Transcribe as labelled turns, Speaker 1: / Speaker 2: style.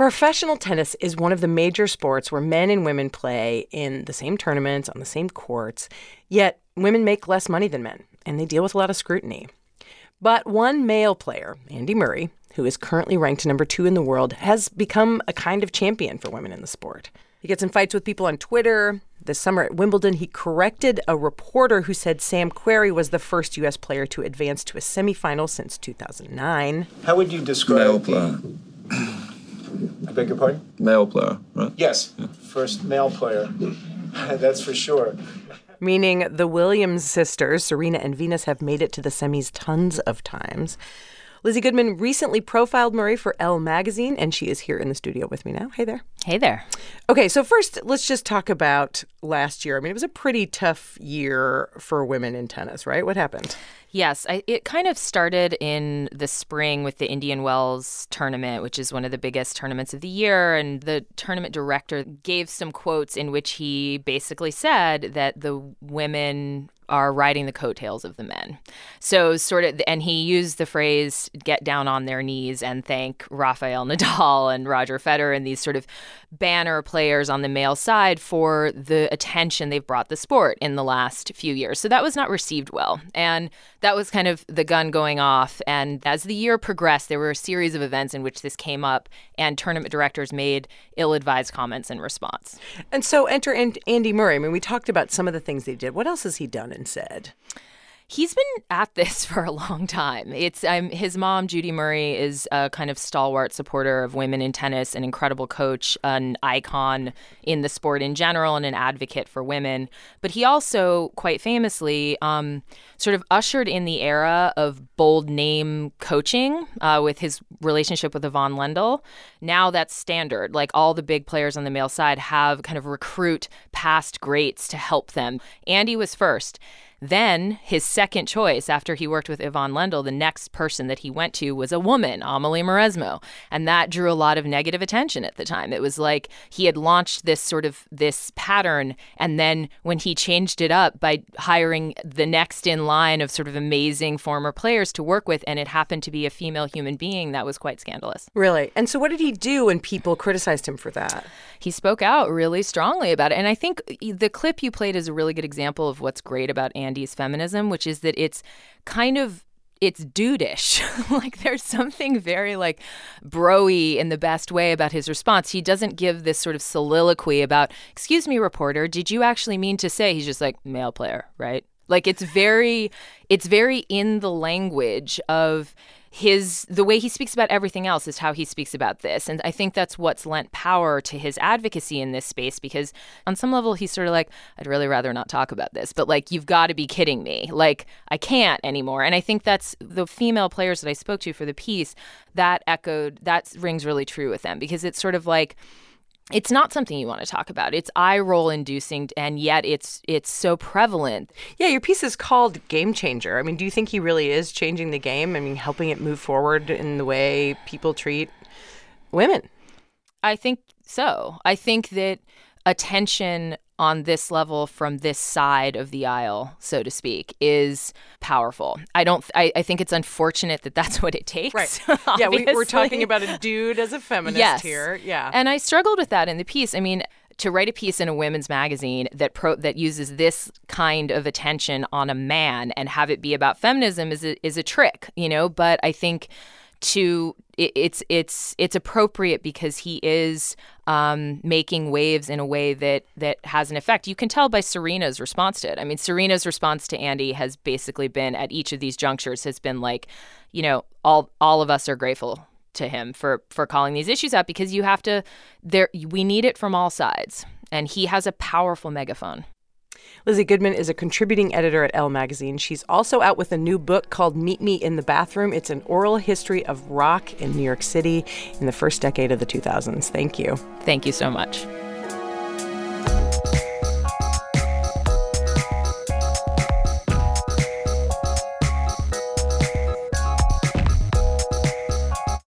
Speaker 1: Professional tennis is one of the major sports where men and women play in the same tournaments, on the same courts, yet women make less money than men, and they deal with a lot of scrutiny. But one male player, Andy Murray, who is currently ranked number 2 in the world, has become a kind of champion for women in the sport. He gets in fights with people on Twitter. This summer at Wimbledon, he corrected a reporter who said Sam Querrey was the first U.S. player to advance to a semifinal since 2009.
Speaker 2: How would you describe
Speaker 3: male player?
Speaker 2: I beg your pardon?
Speaker 3: Male player, right?
Speaker 2: Yes, yeah. First male player. That's for sure.
Speaker 1: Meaning the Williams sisters, Serena and Venus, have made it to the semis tons of times. Lizzie Goodman recently profiled Murray for Elle magazine, and she is here in the studio with me now. Hey there.
Speaker 4: Hey there.
Speaker 1: Okay, so first, let's just talk about last year. I mean, it was a pretty tough year for women in tennis, right? What happened?
Speaker 4: Yes, it kind of started in the spring with the Indian Wells tournament, which is one of the biggest tournaments of the year. And the tournament director gave some quotes in which he basically said that the women are riding the coattails of the men. So and he used the phrase, get down on their knees and thank Rafael Nadal and Roger Federer and these sort of banner players on the male side for the attention they've brought the sport in the last few years. So that was not received well. And that was kind of the gun going off. And as the year progressed, there were a series of events in which this came up and tournament directors made ill-advised comments in response.
Speaker 1: And so enter Andy Murray. I mean, we talked about some of the things they did. What else has he done and said?
Speaker 4: He's been at this for a long time. It's his mom, Judy Murray, is a kind of stalwart supporter of women in tennis, an incredible coach, an icon in the sport in general, and an advocate for women. But he also, quite famously, sort of ushered in the era of bold name coaching with his relationship with Yvonne Lendl. Now that's standard. Like all the big players on the male side have kind of recruit past greats to help them. Andy was first. Then his second choice after he worked with Yvonne Lendl, the next person that he went to was a woman, Amelie Mauresmo. And that drew a lot of negative attention at the time. It was like he had launched this pattern. And then when he changed it up by hiring the next in line of sort of amazing former players to work with, and it happened to be a female human being, that was quite scandalous.
Speaker 1: Really? And so what did he do when people criticized him for that?
Speaker 4: He spoke out really strongly about it. And I think the clip you played is a really good example of what's great about Andy's feminism, which is that it's dudish. Like there's something very like bro-y in the best way about his response. He doesn't give this sort of soliloquy about, excuse me, reporter, did you actually mean to say? He's just like, male player, right? Like it's very in the language of the way he speaks about everything else is how he speaks about this. And I think that's what's lent power to his advocacy in this space, because on some level, he's sort of like, I'd really rather not talk about this, but like, you've got to be kidding me. Like, I can't anymore. And I think that's the female players that I spoke to for the piece that rings really true with them, because it's sort of like, it's not something you want to talk about. It's eye-roll inducing, and yet it's so prevalent.
Speaker 1: Yeah, your piece is called Game Changer. I mean, do you think he really is changing the game? I mean, helping it move forward in the way people treat women?
Speaker 4: I think so. I think that attention on this level from this side of the aisle, so to speak, is powerful. I think it's unfortunate that that's what it takes.
Speaker 1: Right. Yeah, we're talking about a dude as a feminist here. Yeah.
Speaker 4: And I struggled with that in the piece. I mean, to write a piece in a women's magazine that uses this kind of attention on a man and have it be about feminism is a trick, you know. But I think it's appropriate because he is making waves in a way that has an effect. You can tell by Serena's response to it. I mean, Serena's response to Andy has basically been, at each of these junctures, has been like, you know, all of us are grateful to him for calling these issues out, because we need it from all sides. And he has a powerful megaphone.
Speaker 1: Lizzie Goodman is a contributing editor at Elle magazine. She's also out with a new book called Meet Me in the Bathroom. It's an oral history of rock in New York City in the first decade of the 2000s. Thank you.
Speaker 4: Thank you so much.